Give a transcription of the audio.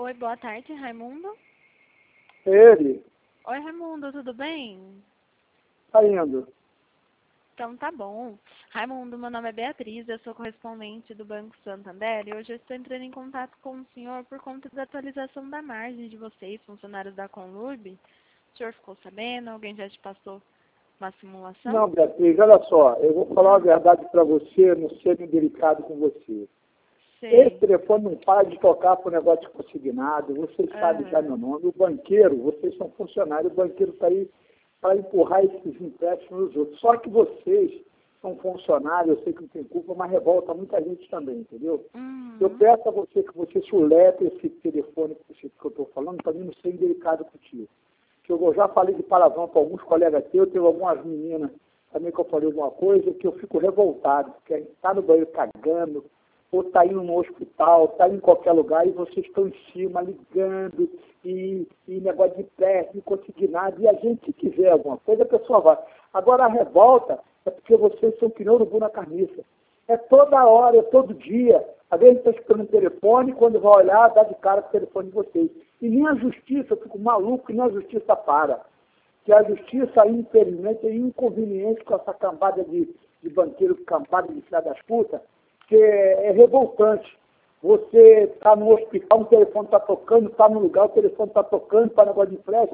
Oi, boa tarde, Raimundo. Ele, Oi, Raimundo, tudo bem? tá indo. Então tá bom. Raimundo, meu nome é Beatriz, eu sou correspondente do Banco Santander e hoje eu estou entrando em contato com o senhor por conta da atualização da margem de vocês, funcionários da Conlurb. O senhor ficou sabendo? Alguém já te passou uma simulação? Não, Beatriz, olha só, eu vou falar a verdade para você, não ser indelicado com você. Sei. Esse telefone não para de tocar para o negócio de consignado, vocês sabem já meu nome. O banqueiro, vocês são funcionários, o banqueiro está aí para empurrar esses empréstimos nos outros. Só que vocês são funcionários, eu sei que não tem culpa, mas revolta muita gente também, entendeu? Eu peço a você que você soletre esse telefone que eu estou falando, para mim não ser indelicado contigo. Que eu já falei de palavrão para alguns colegas teus, teve algumas meninas também que eu falei alguma coisa, que eu fico revoltado, porque a gente está no banheiro cagando, ou está indo no hospital, está em qualquer lugar, e vocês estão em cima, ligando, e negócio de empréstimo, consignado, e a gente, se quiser alguma coisa, a pessoa vai. Agora, a revolta é porque vocês são que nem urubu na carniça. É toda hora, é todo dia. Às vezes está escutando o telefone, quando vai olhar, dá de cara com o telefone de vocês. E nem a justiça, eu fico maluco, e nem a justiça para. Que a justiça, infelizmente, é inconveniente com essa cambada de banqueiro, cambada de filha das putas, que é revoltante. Você está no hospital, o telefone está tocando, está no lugar, o telefone está tocando para negócio de empréstimo.